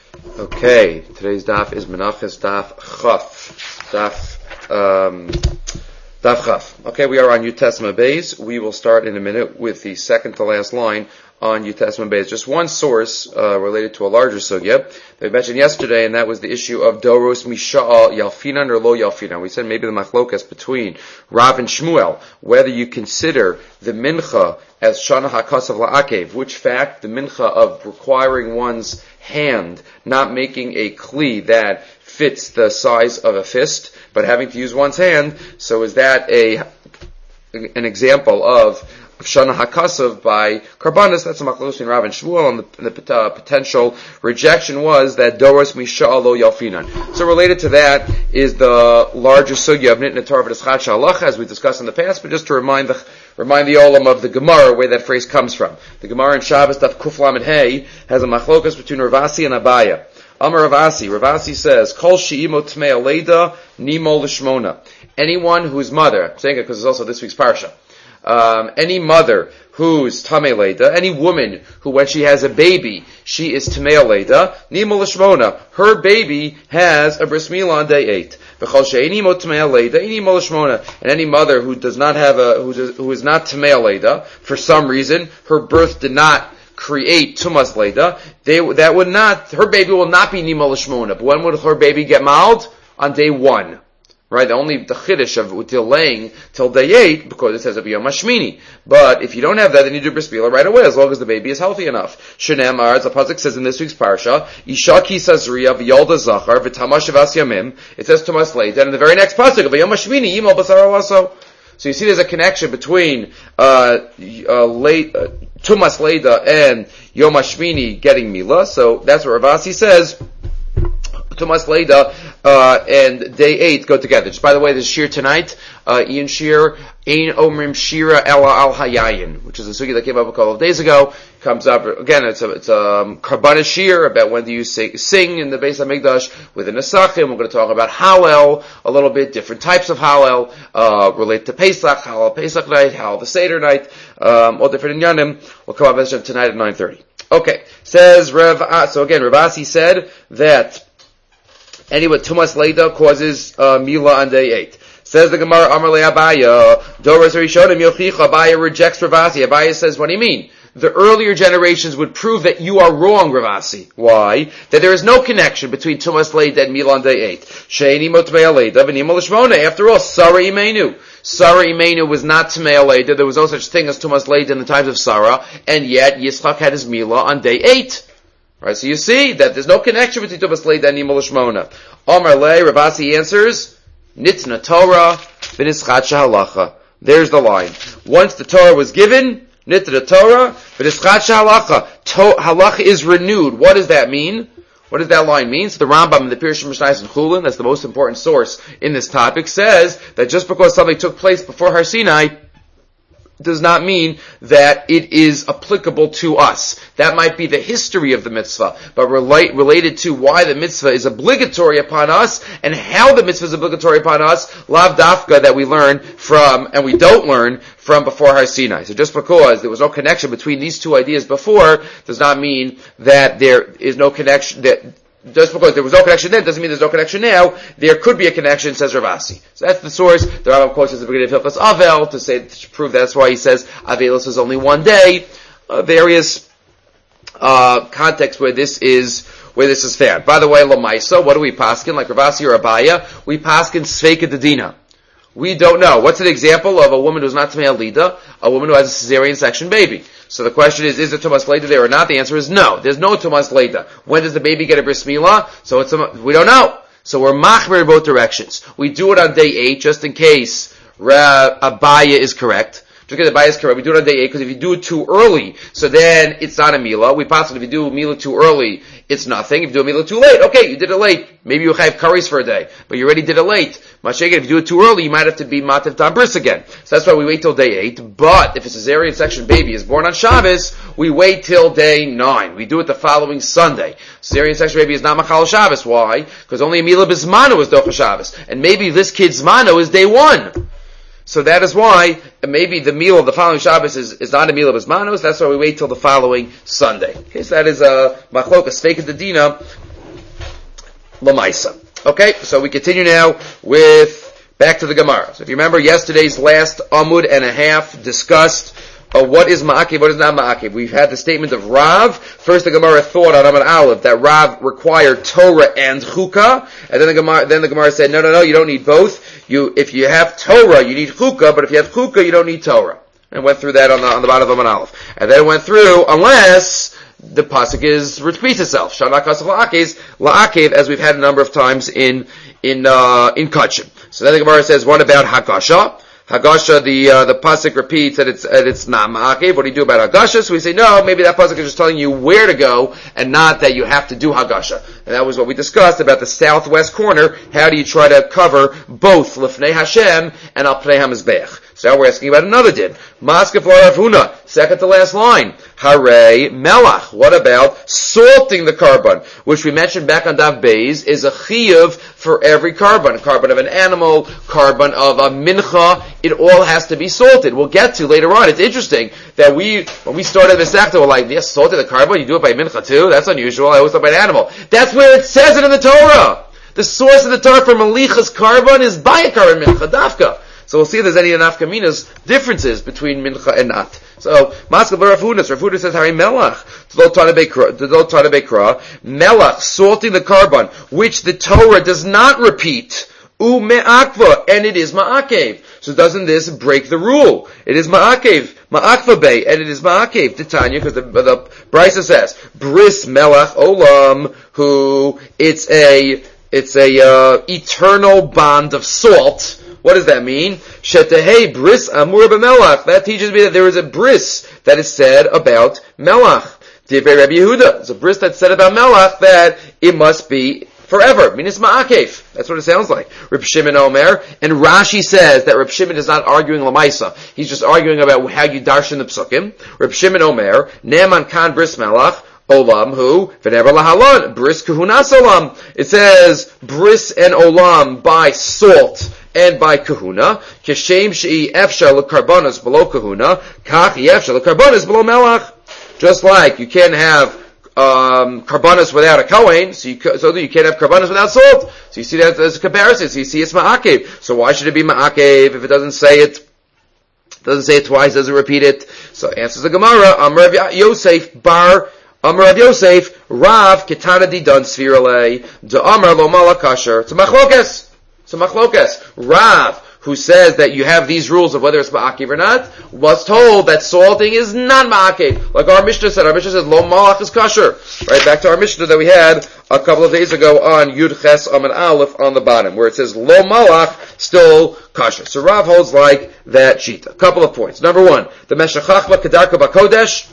Okay, today's daf is Menachos daf Chaf. Daf Chaf. Okay, we are on Yud Tesma Beis. We will start in a minute with the second to last line on Yud Tesma Beis. Just one source related to a larger sugya that we mentioned yesterday, and that was the issue of Doros Misha'al Yalfinan or Lo Yalfinan. We said maybe the machlokas between Rav and Shmuel, whether you consider the mincha as Shana HaKasav La'akev, which fact the mincha of requiring one's hand, not making a kli that fits the size of a fist, but having to use one's hand. So is that an example of Shana HaKasav by Karbanis? That's a machlokes in Rav and Shmuel, and the potential rejection was that Doros Misha'al Lo Yalfinan. So related to that is the larger sugya of Nitna Torah V'Eschat Sha'alacha, as we discussed in the past, but just to remind the olam of the Gemara, where that phrase comes from. The Gemara in Shabbos Daf Kuf Lamed Hey has a machlokas between Ravasi and Abaya. Amar Ravasi says, Kol she'imo tmei aleida nimo l'shmona. Anyone whose mother, I'm saying it because it's also this week's parsha, any mother who's tamei leida, any woman who when she has a baby, she is tamei leida, nimo l'shmona. Her baby has a bris milah on day 8. And any mother who does not have who is not tamei leida, for some reason, her birth did not create tumas leida, her baby will not be nimo l'shmona. But when would her baby get maled? On day 1. Right? Only the chiddush of delaying till day 8, because it says a b'yom hashmini. But if you don't have that, then you do bris milah right away, as long as the baby is healthy enough. Shenemar, as the pasuk says in this week's parsha, Isha ki sazriya v'yolda zachar v'tama shavas yamim. It says tumas leida, and in the very next pasuk, b'yom hashmini yimal basar alaso. So you see there's a connection between tumas leida and yom hashmini getting milah. So that's what Ravasi says. Tumas leida and day 8 go together. Just by the way, this shir tonight, Ian Shir, Ein Omrim Shira Ela Al Hayayin, which is a sugi that came up a couple of days ago. Comes up again. It's a Karbanis shir about when do you sing in the Beis Hamikdash with a Nesachim. We're going to talk about Hallel a little bit, different types of Hallel relate to Pesach, Hallel Pesach night, Hallel the Seder night, all different inyanim. We'll come up with tonight at 9:30. Okay, says Rav. So again, Ravasi said that anyway, tumas leida causes milah on day 8. Says the Gemara, Amar le Abaya, Doros Rishonim Yochicha. Abaya rejects Ravasi. Abaya says, what do you mean? The earlier generations would prove that you are wrong, Ravasi. Why? That there is no connection between tumas leida and milah on day 8. Sheini motmei leida v'nimo l'shmona. After all, Sarah Imenu. Sarah Imenu was not tmei leida. There was no such thing as tumas leida in the times of Sarah, and yet Yitzchak had his milah on day 8. Right, so you see that there's no connection between tumas leida and nimo l'shmona. Amar le, Ravasi answers, Nitna Torah v'nischat shehalacha. There's the line. Once the Torah was given, Nitna Torah v'nischat shehalacha. Halacha is renewed. What does that mean? What does that line mean? So the Rambam in the Pirush Mishnayos and Chulin, that's the most important source in this topic, says that just because something took place before Har Sinai does not mean that it is applicable to us. That might be the history of the mitzvah, but related to why the mitzvah is obligatory upon us and how the mitzvah is obligatory upon us, lav dafka, that we learn from, and we don't learn from before Har Sinai. So just because there was no connection between these two ideas before does not mean that there is no connection, just because there was no connection then doesn't mean there's no connection now. There could be a connection, says Ravasi. So that's the source. The Rambam quotes as the beginning of Hilchos Avel to prove that's why he says Avelos is only one day. Various contexts where this is found. By the way, Lamaisa, what do we paskin? Like Ravasi or Abaya, we paskin Sveika Dedina. We don't know. What's an example of a woman who's not Tamei Alida? A woman who has a cesarean section baby. So the question is there tumas leida there or not? The answer is no. There's no tumas leida. When does the baby get a bris milah? So we don't know. So we're machmer in both directions. We do it on day 8 just in case Abaya is correct. Just because Abaya is correct, we do it on day 8 because if you do it too early, so then it's not a milah. We possibly, if you do a milah too early, it's nothing. If you do a milah too late, okay, you did it late. Maybe you have curries for a day, but you already did it late. Masha'eged, if you do it too early, you might have to be mativ tam bris again. So that's why we wait till day 8. But if a cesarean section baby is born on Shabbos, we wait till day 9. We do it the following Sunday. Cesarean section baby is not machal Shabbos. Why? Because only a milah bismano is docha Shabbos, and maybe this kid's mano is day 1. So that is why maybe the meal of the following Shabbos is not a meal of Bismanos. That's why we wait till the following Sunday. Okay, so that is machlokas Sveika Dedina Lamaisa. Okay, so we continue now with back to the Gemara. So if you remember yesterday's last Amud and a half discussed what is Ma'akev, what is not Ma'akev. We've had the statement of Rav. First the Gemara thought on Amud Aleph that Rav required Torah and Chukah, and then the Gemara said, no, you don't need both. If you have Torah, you need Chukah, but if you have Chukah, you don't need Torah. And went through that on the bottom of Amud Aleph. And then went through, unless the pasuk repeats itself. Shana kasach la'akev, as we've had a number of times in Kachim. So then the Gemara says, what about Hagasha? Hagasha, the pasuk repeats that it's not ma'akev. What do you do about Hagasha? So we say, no, maybe that pasuk is just telling you where to go, and not that you have to do Hagasha. And that was what we discussed about the southwest corner. How do you try to cover both Lifnei Hashem and Al Pnei HaMizbeach? So now we're asking about another din. Maskef Rav Huna, second to last line. Hare Melach. What about salting the carbon, which we mentioned back on Dav Beis, is a chiyuv for every carbon. Carbon of an animal, carbon of a mincha, it all has to be salted. We'll get to later on. It's interesting that when we started this actor, we're like, yes, salted the carbon, you do it by mincha too? That's unusual. I always thought by an animal. That's where it says it in the Torah. The source of the Torah for malichas carbon is by a carbon mincha, dafka. So we'll see if there's any nafkaminas differences between mincha and not. So, Maskal Rav Huna says, Hari Melach, Tadol Bekra, Melach, salting the carbon, which the Torah does not repeat, Me'akva, and it is Ma'akev. So doesn't this break the rule? It is Ma'akev, Ma'akva Bey, and it is Ma'akev, Titania, because the Brisa says, Bris Melach Olam, who, it's a eternal bond of salt. What does that mean? Shetehei bris amur b'melach. That teaches me that there is a bris that is said about melach. Divrei Rabbi Yehuda. It's a bris that's said about melach that it must be forever. Minis ma'akev. That's what it sounds like. Reb Shimon Omer. And Rashi says that Reb Shimon is not arguing lamaisa. He's just arguing about how you darshan the psukim. Reb Shimon Omer. Ne'eman kan bris melach. Olam who? V'never lahalon. Bris kahunas olam. It says bris and olam by salt and by kahuna, keshem she'i efshar l'karbonos below kahuna, kach efshar l'karbonos below melach. Just like you can't have karbonos without a kohen, so you can't have karbonos without salt. So you see that as a comparison. So you see it's ma'akev. So why should it be ma'akev if it doesn't say it? Doesn't say it twice, doesn't repeat it. So answers the Gemara. Amar Rav Yosef bar. Amar Rav Yosef Rav Ketana di dan svirale de Amar lo malakasher. It's a machlokes. So Machlokas, Rav, who says that you have these rules of whether it's ma'akev or not, was told that salting is not ma'akev. Like our Mishnah said lo malach is kasher. Right, back to our Mishnah that we had a couple of days ago on Yud Ches Amud Aleph on the bottom, where it says lo malach, still kasher. So Rav holds like that shita. A couple of points. Number one, the Meshech Chachma Kedarka Bakodesh,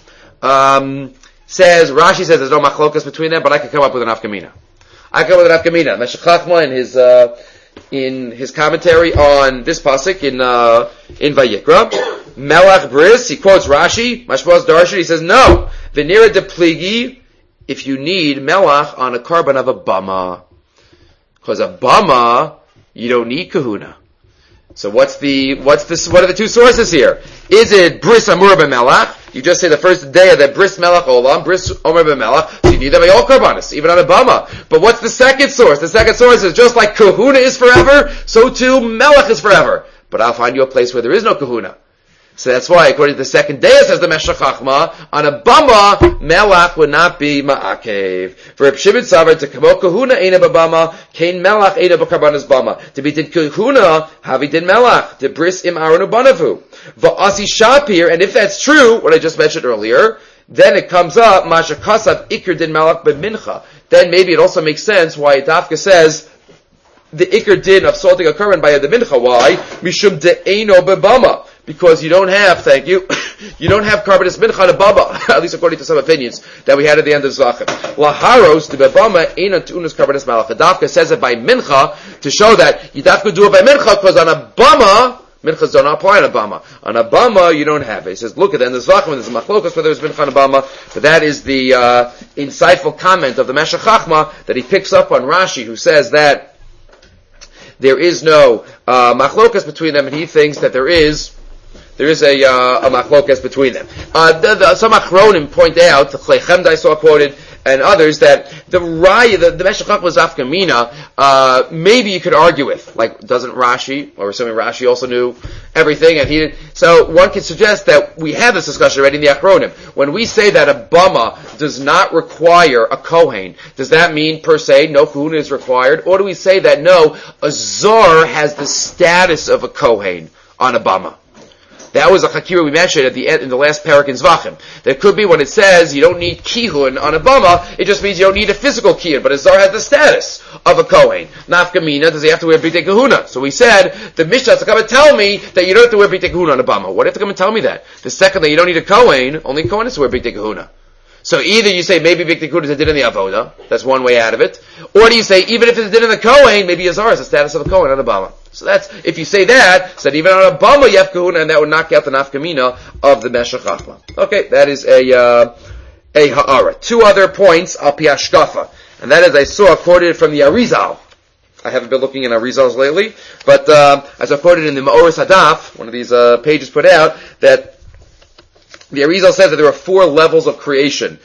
says, Rashi says there's no machlokas between them, but I could come up with an afkamina. Meshech Chachma in his commentary on this pasuk in Vayikra, Melach Bris, he quotes Rashi, Mashmos Darshan, he says, no, Venera de Pligi, if you need Melach on a carbon of a bama. Because a bama, you don't need kahuna. So what are the two sources here? Is it Bris Amur B'Melach? You just say the first day of that Bris Melach Olam, Bris Omer B'Melach, so you need them by all karbanis, even on a bama. But what's the second source? The second source is just like kahuna is forever, so too Melach is forever. But I'll find you a place where there is no kahuna. So that's why, according to the second day, it says the Meshech Chachma, on a bama, Melach would not be ma'akev. For Reb Shimon Savar, to kamo kahuna eina b'bama, kain Melach eina b'karbanas bama. To be did kahuna, havi did Melach, to bris im aronu banavu. Va'asi Shapir, and if that's true, what I just mentioned earlier, then it comes up, Masha Kasav Ikr din Melach b'mincha. Then maybe it also makes sense why Dafka says, the Ikr din of salting a carbon by the mincha. Why? Mishum de'eno b'bama. Because you don't have, you don't have carbonus mincha to baba, at least according to some opinions that we had at the end of Zachem. Laharos de bebama ena tunas carbonus malach. Dafka says it by mincha to show that you dafka do it by mincha because on a bama, minchas don't apply on a bama. On a bama, you don't have it. He says, look at the end of Zachem, there's a machlokas whether there's mincha on a bama, but that is the insightful comment of the Meshech Chachma that he picks up on Rashi, who says that there is no machlokas between them, and he thinks that there is a machlokas between them. Some achronim point out, the Chlei Chemda I saw quoted, and others that the Raya, the Meshech Chochmah is Afkamina, maybe you could argue with. Like, doesn't Rashi, or assuming Rashi also knew everything, and he didn't. So one could suggest that we have this discussion already in the Achronim. When we say that a Bama does not require a Kohen, does that mean per se no Kahuna is required? Or do we say that no, a Zor has the status of a Kohen on a Bama? That was a Chakira we mentioned at the end, in the last parak in Zvachim. There could be when it says you don't need Kihun on a Bama, it just means you don't need a physical Kihun, but a Zar has the status of a Kohen. Nafkamina, does he have to wear B'tei Kahuna? So we said, the Mishnah has to come and tell me that you don't have to wear B'tei Kahuna on a Bama. What do you have to come and tell me that? The second that you don't need a Kohen, only a Kohen has to wear B'tei Kahuna. So either you say maybe B'tei Kahuna is a din in the Avoda, that's one way out of it, or do you say even if it's a din in the Kohen, maybe a Zar has the status of a Kohen on a Bama. So that's, if you say that, so that even on a Bama you have Kahuna, and that would knock out the Nafkamina of the Meshech Chochmah. Okay, that is a Ha'ara. Two other points, Al Pi Hashkafa, and that is I saw quoted from the Arizal. I haven't been looking in Arizals lately, but as I quoted in the Ma'oris Hadaf, one of these pages put out, that the Arizal says that there are 4 levels of creation.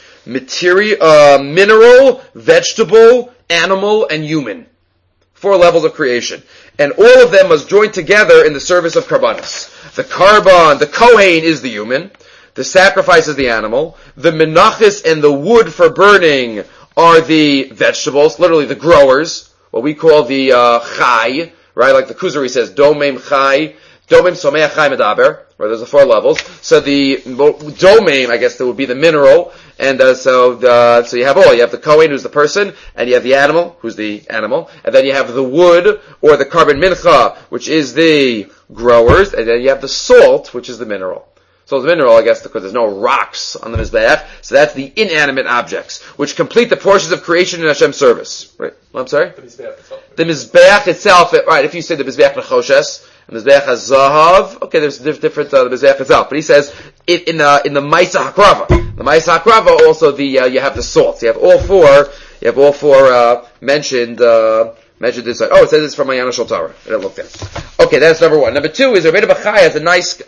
Mineral, vegetable, animal, and human. 4 levels of creation. And all of them must join together in the service of Karbanos. The Kohen is the human. The sacrifice is the animal. The menachis and the wood for burning are the vegetables, literally the growers. What we call the chai, right? Like the Kuzari says, domem chai, domem someach chai medaber. Right, there's the 4 levels. So the domain, I guess, that would be the mineral, and so you have all. You have the Kohen, who's the person, and you have the animal, who's the animal, and then you have the wood or the carbon mincha, which is the growers, and then you have the salt, which is the mineral. So the mineral, I guess, because there's no rocks on the Mizbeach, so that's the inanimate objects, which complete the portions of creation in Hashem's service. Right? Well, I'm sorry? The Mizbeach itself. The Mizbeach itself, right, if you say the Mizbeach Nechoshes, the Mizbeach HaZahav, okay, there's different, the Mizbeach itself, but he says, in the Maisa HaKrava, the Maisa HaKrava also you have the salt. You have all four mentioned this. Oh, it says it's from Mayana Shultara. I didn't look at. Okay, that's number 1. Number 2 is Rebbeinu Bachai has a nice,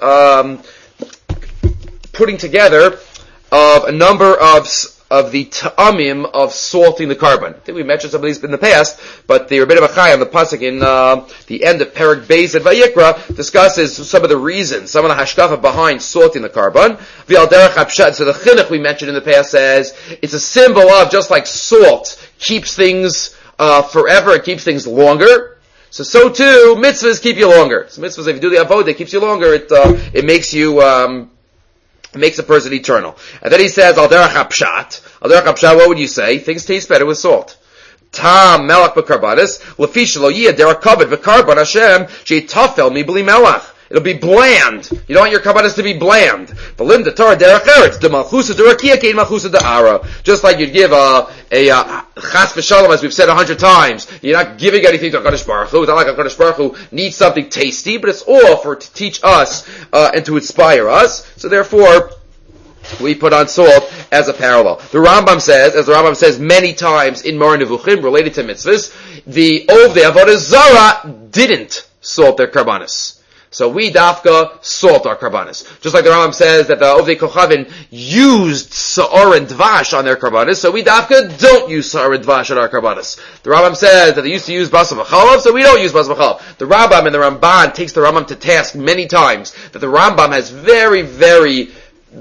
putting together of a number of the ta'amim of salting the carbon. I think we mentioned some of these in the past, but the Rebbeinu Bachai on the pasuk in the end of Perek Beis at Vayikra discusses some of the reasons, some of the hashkafa behind salting the carbon. V'al derech hapshat, so the chinuch we mentioned in the past says it's a symbol of, just like salt keeps things forever, it keeps things longer. So too, mitzvahs keep you longer. So mitzvahs, if you do the avodah, it keeps you longer. It makes you. Makes a person eternal. And then he says, Al derech hapshat. Al derech hapshat, what would you say? Things taste better with salt. Tam melach b'karbanis, lefish lo yiyah derech kavod v'karban Hashem, she'itafel mi b'li melach. It'll be bland. You don't want your karbanis to be bland. V'lim de Torah derech eretz, de malchusa derakia kein malchusa de'ara. Just like you'd give a chas v'shalom, as we've said 100 times. You're not giving anything to HaKadosh Baruch Hu. It's not like HaKadosh Baruch Hu needs something tasty, but it's all to teach us, and to inspire us. So therefore, we put on salt as a parallel. The Rambam says many times in Moreh Nevuchim, related to mitzvahs, the Ovdei Avodah Zarah didn't salt their karbanis. So we dafka salt our karbanis. Just like the Rambam says that the Ovdei Kochavin used Sa'or and Dvash on their karbanis, so we dafka don't use Sa'or and Dvash on our karbanis. The Rambam says that they used to use Basar V'chalav, so we don't use Basar V'chalav. The Rambam and the Ramban takes the Rambam to task many times that the Rambam has very, very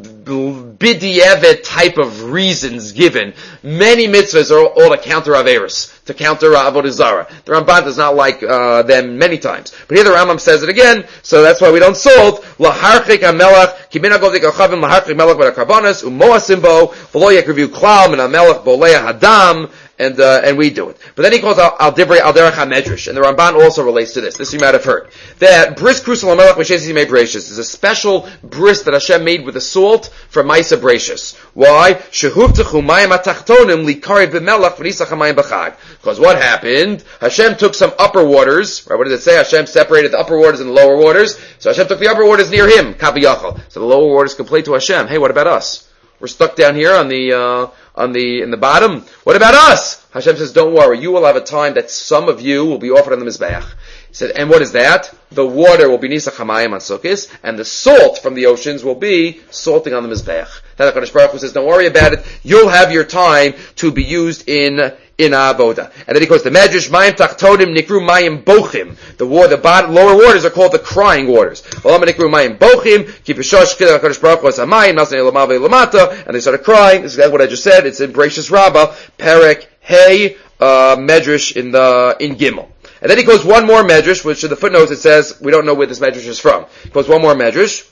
bidiyevit type of reasons given. Many mitzvahs are all to counter Averis, to counter Avodah Zarah. The Ramban does not like them many times. But here the Rambam says it again, so that's why we don't salt. Laharchik hamelach, ki min hagov dikachavim laharchik melach b'karbanos, umoasim bo, v'lo yakrivu klal min hamelach bolea hadam, and we do it. But then he calls out al divrei al derech hamedrash, and the Ramban also relates to this. This you might have heard. That bris krusel hamelach b'shesi mei breishis is a special bris that Hashem made with the salt for Maisa breishis. Why? Shehuvtechu mayim atachtonim likarev b'melach v'nisach hamayim b'chag. Because what happened? Hashem took some upper waters. Right? What does it say? Hashem separated the upper waters and the lower waters. So Hashem took the upper waters near Him, Kaviyachal. So the lower waters complain to Hashem. Hey, what about us? We're stuck down here in the bottom. What about us? Hashem says, don't worry. You will have a time that some of you will be offered on the Mizbeach. He said, and what is that? The water will be Nisach HaMayim on Sukkos, and the salt from the oceans will be salting on the Mizbech. Then HaKadosh Baruch Hu says, don't worry about it, you'll have your time to be used in Avoda. And then he goes, the Medrash, Mayim Tachtonim Nikru Mayim Bochim. The lower waters are called the crying waters. Nikru Mayim Bochim, Kipushosh Kiddah HaKadosh Baruch Hu Hamayim, Nasnei Lamav Lamata, and they started crying. This is what I just said, it's in Bereshis Rabbah, Perek Hey, Medrash in Gimel. And then he goes one more medrash, which in the footnotes it says, we don't know where this medrash is from. He goes one more medrash.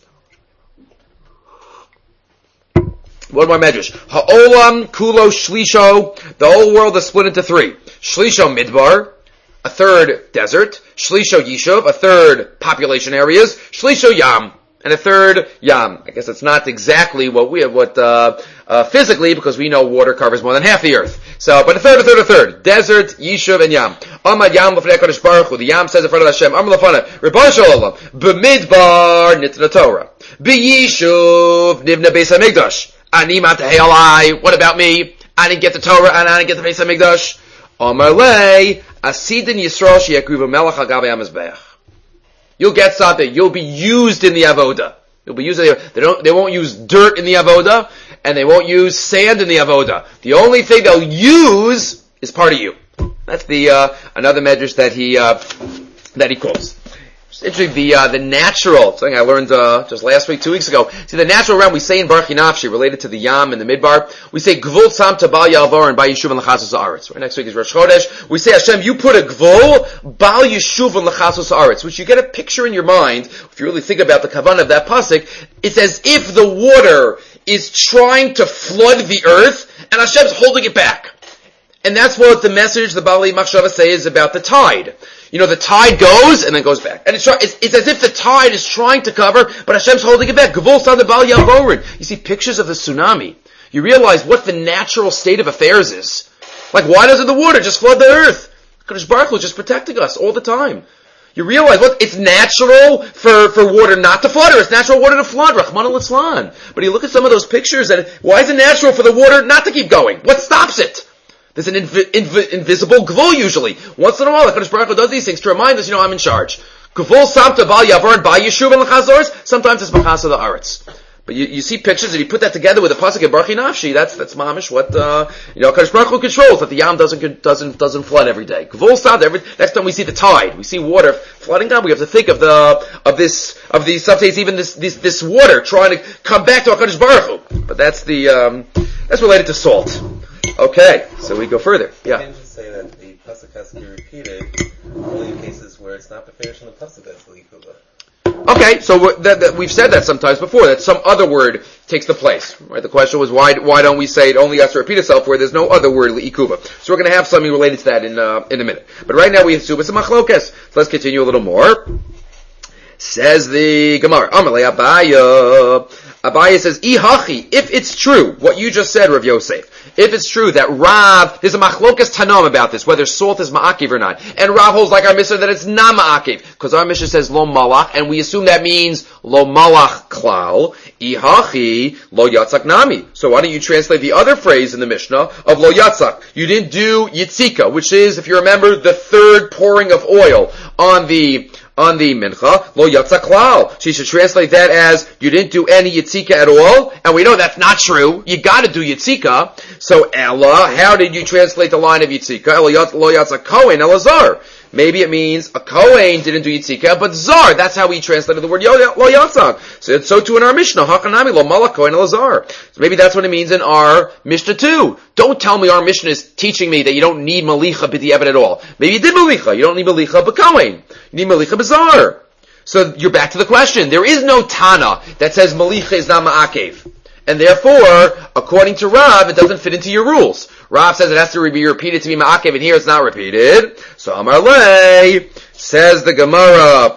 Ha'olam kulo shlisho, the whole world is split into three. Shlisho midbar, a third desert. Shlisho yishuv, a third population areas. Shlisho yam, and a third yam. I guess it's not exactly what physically, because we know water covers more than half the earth. So, but a third. Desert, Yishuv, and Yam. Amad Yam l'fnei HaKadosh Baruch Hu. The Yam says in front of Hashem, Amar l'fana, Rebbeinu Shalom, b'midbar nitna Torah. B'yishuv nivna Beis HaMikdash. Ani matahei alai. What about me? I didn't get the Torah, and I didn't get the Beis HaMikdash. Amar lei, Asidin Yisrael she'yakrivu melech al gavei HaMizbeach. You'll get something. You'll be used in the Avoda. You'll be used in the, they won't use dirt in the Avoda, and they won't use sand in the Avoda. The only thing they'll use is part of you. That's the another medrash that he quotes. It's interesting, the natural, something I learned just last week, 2 weeks ago. See, the natural realm, we say in Baruch Nafshi, related to the Yam and the Midbar, we say Gvul Sam Tabal Yalvar and Bal Yishuv and Lachasos Haaretz. Right, next week is Rosh Chodesh. We say, Hashem, you put a Gvul, Bal Yishuv and Lachasos Haaretz, which you get a picture in your mind, if you really think about the kavanah of that pasuk, it's as if the water is trying to flood the earth, and Hashem's holding it back. And that's what the message the Bali Machshava says about the tide. You know, the tide goes and then goes back. And it's as if the tide is trying to cover, but Hashem's holding it back. Gevul Sad Bal Yavorin. You see pictures of the tsunami. You realize what the natural state of affairs is. Like, why doesn't the water just flood the earth? Kadosh Baruch Hu is just protecting us all the time. You realize, look, it's natural for water not to flood, or it's natural water to flood, Rahman al-Islan. But you look at some of those pictures, and why is it natural for the water not to keep going? What stops it? There's an invisible gvul usually. Once in a while, the Kadosh Baruch Hu does these things to remind us, I'm in charge. Gvul samta bal yavar ba yishuv and l'chazors. Sometimes it's machasa the aretz. But you see pictures, and you put that together with the pasuk of Baruch Nafshi. That's mamish what Kadosh Baruch Hu controls, that the yam doesn't flood every day. Gvul samta. Next time we see the tide, we see water flooding down. We have to think of these substates, even this water trying to come back to Kadosh Baruch Hu. But that's that's related to salt. Okay, so we go further. Yeah. You can just say that the pasuk has to be repeated only in cases where it's not the finish on the pasuk that's the likuba. Okay, so we've said that sometimes before, that some other word takes the place. Right? The question was why don't we say it only has to repeat itself where there's no other word liikuba? So we're going to have something related to that in a minute. But right now we assume it's a machlokes. So let's continue a little more. Says the Gemara, Amalei Abaya. Abaya says, Ihachi, if it's true, what you just said, Rav Yosef, if it's true that Rav, there's a machlokas tanam about this, whether salt is ma'akiv or not, and Rav holds like our Mishnah that it's not ma'akiv, because our Mishnah says lo malach, and we assume that means lo malach klal, Ihachi, lo yatzak nami. So why don't you translate the other phrase in the Mishnah of lo yatzak? You didn't do yitzika, which is, if you remember, the third pouring of oil on the mincha, lo yatzak klal. So you should translate that as, you didn't do any yitzika at all, and we know that's not true. You gotta do yitzika. So Ella, how did you translate the line of yitzika? Lo yatzak kohen elazar. Maybe it means a kohen didn't do yitzika, but zar, that's how we translated the word lo yatzak. So too in our Mishnah, hakanami lo malach kohen elazar. So maybe that's what it means in our Mishnah too. Don't tell me our Mishnah is teaching me that you don't need malicha b'di'evet at all. Maybe you did malicha. You don't need malicha b'kohen. You need malicha b'zar. So you're back to the question. There is no Tana that says malicha is not ma'akev. And therefore, according to Rav, it doesn't fit into your rules. Rav says it has to be repeated to be ma'akev, and here it's not repeated. So Amar Lei, says the Gemara,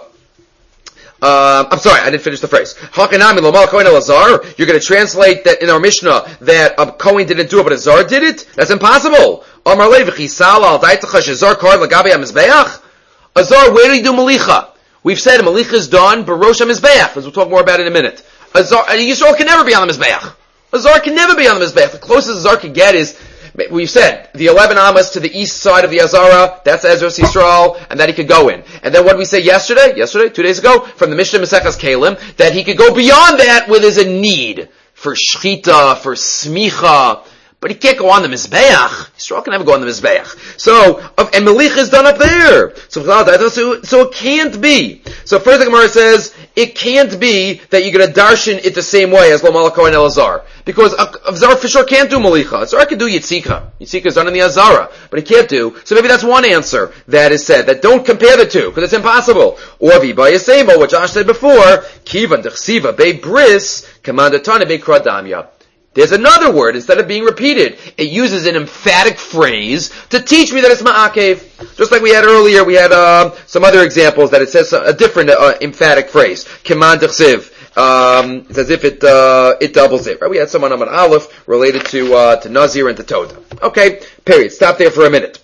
I'm sorry, I didn't finish the phrase. Hakanami lo malach kohen elazar. You're going to translate that in our Mishnah that a kohen didn't do it, but a zar did it? That's impossible. Amar Lei v'chisal al daitacha shezar kar l'gabe hamizbeach. A zar, where do you do malicha? We've said malicha is done barosh hamizbeach, as we'll talk more about in a minute. A Yisrael can never be on the Mizbeach. A Zar can never be on the Mizbeach. The closest a Zar can get is we've said the 11 amas to the east side of the Azara, that's Ezras Yisrael, and that he could go in. And then what did we say yesterday, 2 days ago, from the Mishnah Maseches Kalim, that he could go beyond that with his need for shchita, for smicha, but he can't go on the Mizbeach. Yisrael can never go on the Mizbeach. So, and Melicha is done up there. So it can't be. So first the Gemara says, it can't be that you're going to darshan it the same way as Lo Malako and Elazar. Because Azar for sure can't do Melicha. Azar can do Yitzika. Yitzika is done in the Azara, but he can't do. So maybe that's one answer that is said, that don't compare the two, because it's impossible. Or Viba Yasemo, what Josh said before, Kivan Dechsiva Be Bris, Commandatana Be Kradamya. There's another word, instead of being repeated, it uses an emphatic phrase to teach me that it's ma'akev. Just like we had earlier, we had some other examples that it says a different emphatic phrase. Keman dechsiv. It's as if it doubles it. Right? We had someone on an aleph related to Nazir and to Toda. Okay, period. Stop there for a minute.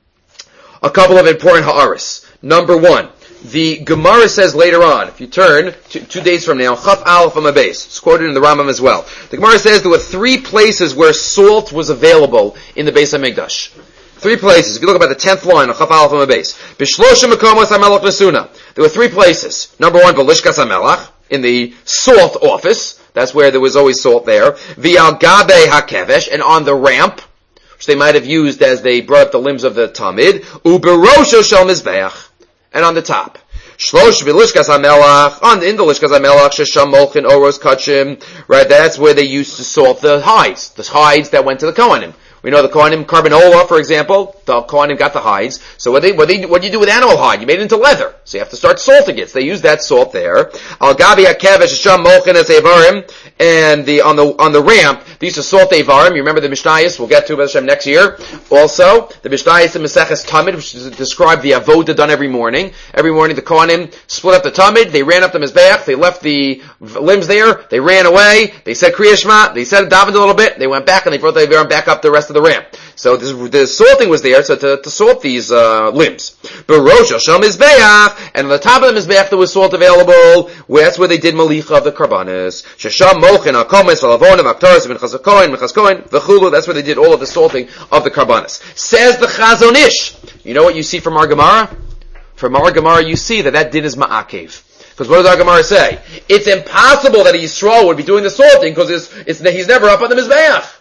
A couple of important ha'aris. Number one. The Gemara says later on, if you turn 2 days from now, Chaf Aleph on my base. It's quoted in the Rambam as well. The Gemara says there were 3 places where salt was available in the Beis HaMikdash. 3 places. If you look about the 10th line of Chaf Aleph on my base. B'shlosha Mekomos HaMelech Nesuna. There were 3 places. Number 1, B'lishkas HaMelech, in the salt office. That's where there was always salt there. V'al Gabe HaKevesh, and on the ramp, which they might have used as they brought up the limbs of the Tamid. U'berosho Shel Mizbeach. And on the top. Shlosh v'lishkas hamelach, in the lishkas hamelach, shesham molchin oros kachim, right, that's where they used to salt the hides that went to the Kohanim. We know the Kohanim, Carbanola, for example, the Kohanim got the hides. So what do you do with animal hide? You made it into leather. So you have to start salting it. So they use that salt there. Al gabi hakevesh shesham molchin es evarim, and on the ramp, they used to salt the evarim. You remember the Mishnayos? We'll get to Hashem next year. Also, the Mishnayos in Maseches Tamid, which describe the avoda done every morning. Every morning the Kohanim split up the Tamid, they ran up the Mizbeach, they left the limbs there, they ran away, they said Kriya Shema, they said davened a little bit, they went back and they brought the evarim back up the rest of the ramp. So the salting was there, so to salt these limbs. B'rosh Hashem Mizbeach, and on the top of the Mizbeach there was salt available. That's where they did Malicha of the Karbanis. Shesham Mochin HaKomes V'Lavon V'Aktaris V'Chaz Kohen V'Chulu. That's where they did all of the salting of the Karbanis. Says the Chazon Ish. You know what you see from our Gemara? From our Gemara you see that din is Ma'akev. Because what does our Gemara say? It's impossible that a Yisrael would be doing the salting because he's never up on the Mizbeach.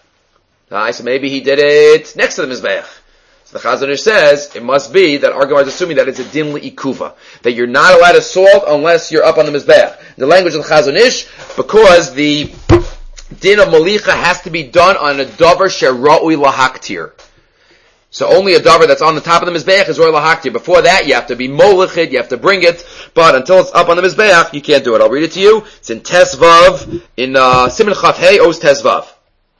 So maybe he did it next to the Mizbeach. So the Chazon Ish says, it must be that our Gemara is assuming that it's a din li'ikuva, that you're not allowed to salt unless you're up on the Mizbeach. The language of the Chazon Ish, because the din of Malicha has to be done on a davar shera'ui lahaktir. So only a davar that's on the top of the Mizbeach is roi lahaktir. Before that, you have to be molichid, you have to bring it, but until it's up on the Mizbeach, you can't do it. I'll read it to you. It's in Tesvav, in Siman Chaf Hey, Oz Tesvav.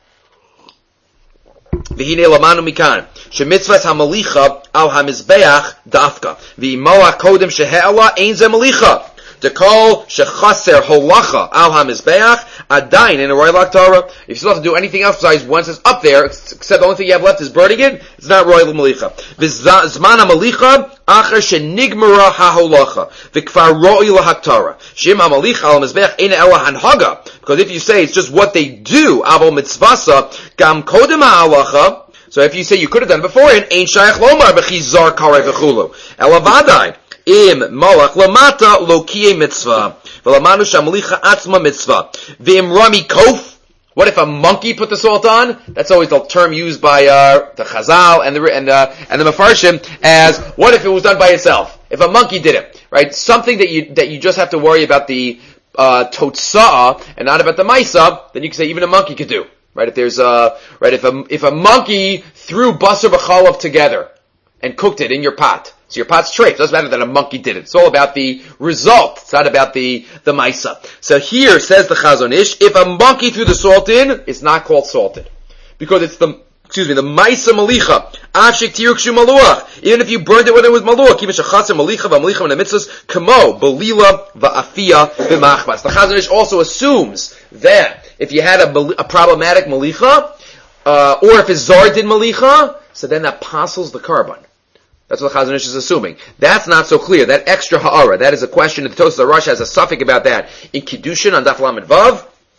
V'hine lamanu mikan shemitzvas hamalicha al hamizbeach dafka v'imoach kodem shehe'ala ein ze malicha dekol shechaser holacha al hamizbeach adayin in a roy laktara. If you still have to do anything else besides once it's up there, except the only thing you have left is burning it, it's not roy malicha. V'zman hamalicha acher shenigmara haholacha v'kfar roy lahaktara shim hamalicha al hamizbeach ein ela hanhaga. Because if you say it's just what they do, avo mitzvasa gam kodem ha'alacha. So if you say you could have done it before, and ein shayach lomar b'chizar karei v'chulu elavadai im malach lamata lo kiye mitzvah v'lamanu shamalicha atzma mitzvah v'im rami kof. What if a monkey put the salt on? That's always the term used by the Chazal and the Mefarshim as what if it was done by itself? If a monkey did it, right? Something that you just have to worry about the totsa'ah and not about the maisa, then you can say even a monkey could do. Right? If there's if a monkey threw basar b'chalav together and cooked it in your pot, so your pot's treif. It doesn't matter that a monkey did it. It's all about the result. It's not about the maisa. So here says the Chazon Ish, if a monkey threw the salt in, it's not called salted. Because it's the maisa malicha. Afshik tiruk maluach. Even if you burned it when it was maluach. Even shechatzer malicha v'malicha and mitzvahs kamo belila va'afia v'machbas. The Chazon Ish also assumes that if you had a problematic malicha, or if his zar did malicha, so then that passes the carbon. That's what the Chazon Ish is assuming. That's not so clear. That extra ha'ara, that is a question that the Tosas Rosh has a suffix about that. In Kiddushin on Daf Lamed Vav,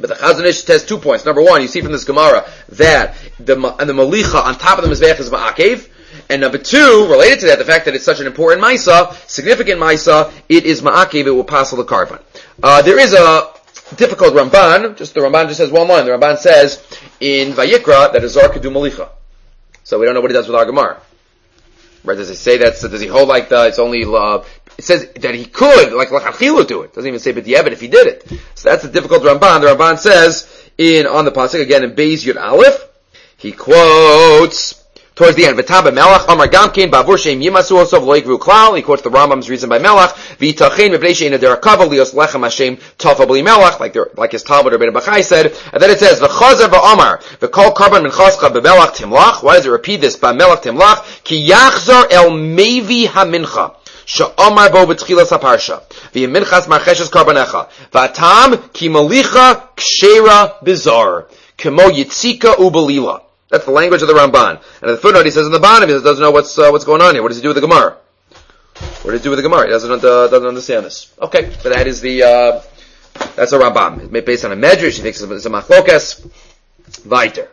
But the Chazon Ish has 2 points. Number one, you see from this Gemara that the Malicha on top of the Mizbeach is Ma'akev. And number two, related to that, the fact that it's such an important Maisa, significant Maisa, it is Ma'akev, it will pass the Karban. There is a difficult Ramban, the Ramban just says one line. The Ramban says in Vayikra that a Zar could do Malicha. So we don't know what he does with our Gemara. Right? Does he say that, does he hold like it's only, it says that he could, like Lachachilu do it. Doesn't even say B'diavad if he did it. So that's a difficult Ramban. The Ramban says on the Pasuk, again in Beis Yud Aleph, he quotes, towards the end, V'tam b'melach, Amar Gamkin, Bavur Sheim Yimasu Osov Lo Yigru Klal. He quotes the Rambam's reason by Melach. V'yitachin Mevnei She'ena Derakava Lios Lechem Hashem Tofa B'li Melach, like his Talmud Rabbeinu Bachai said. And then it says, V'chazer v'Amar, V'kol Karban Minchascha B'melach Timlach. Why does it repeat this? B'melach Timlach. Ki Yachzor El Mevi HaMincha. Sha'amar bo b'tchilas haparsha. V'yiminchas marcheshes karbanecha. V'atam ki malicha kshera bizar. Kemo yitzika ubelila. That's the language of the Ramban. And the footnote he says in the bottom, he doesn't know what's going on here. What does he do with the Gemara? What does he do with the Gemara? He doesn't understand this. Okay, but that is that's a Rambam. It's based on a medrash. He thinks it's a machlokas. Weiter.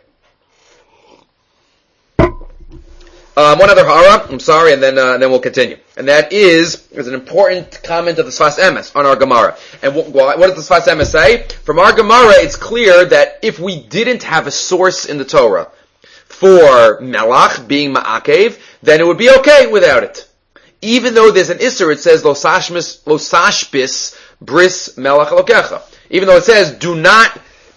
One other hara, I'm sorry, and then we'll continue. And that is an important comment of the Sfas Emes on our Gemara. And what does the Sfas Emes say? From our Gemara, it's clear that if we didn't have a source in the Torah for melach being ma'akev, then it would be okay without it. Even though there's an isser, it says lo sashpis bris melach elokecha. Even though it says do not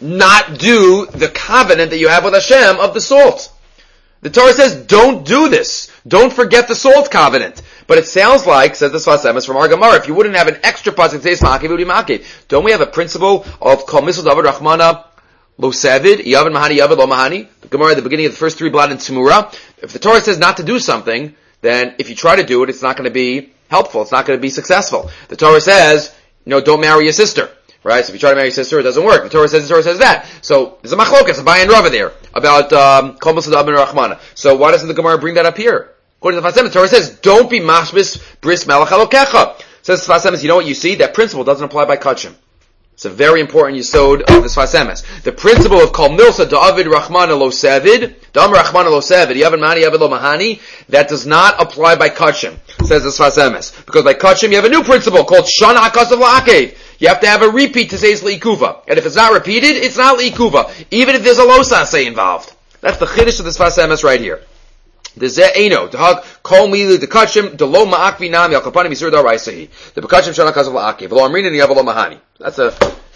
do the covenant that you have with Hashem of the salt. The Torah says, don't do this. Don't forget the salt covenant. But it sounds like, says the Sfas Emes from our Gemara, if you wouldn't have an extra pasuk that says ma'akev, it would be ma'akev. Don't we have a principle of kol misl davar rachmana lo sevid, yavid mahani, yavid lo mahani? The Gemara at the beginning of the first three blot in Tzimura. If the Torah says not to do something, then if you try to do it, it's not going to be helpful. It's not going to be successful. The Torah says, don't marry your sister. Right? So if you try to marry your sister, it doesn't work. The Torah says that. So there's a machlokas, a Abai and Rava there, about kol misl davar rachmana. So why doesn't the Gemara bring that up here? According to the Sfas Emes, the Torah says, don't be mashbis bris melach elokecha. Says the Sfas Emes, you know what you see? That principle doesn't apply by kachim. It's a very important yesod of the Sfas Emes. The principle of kol milsa da'avid rachmana lo sevid, da'am rachmana lo sevid, yavid mahani, yavid lo mahani, that does not apply by kachim, says the Sfas Emes. Because by kachim you have a new principle called shana hakasav la'akev. You have to have a repeat to say it's li'ikuva. And if it's not repeated, it's not li'ikuva. Even if there's a losase involved. That's the chiddush of the Sfas Emes right here. The ze'eno, the hug, kol mili, the kachim, the lo ma'akvi nami, al kapanim yisur da raisahi. The kachim shana kazav la'akev. V'lo amrin and yav lo mahani. That's a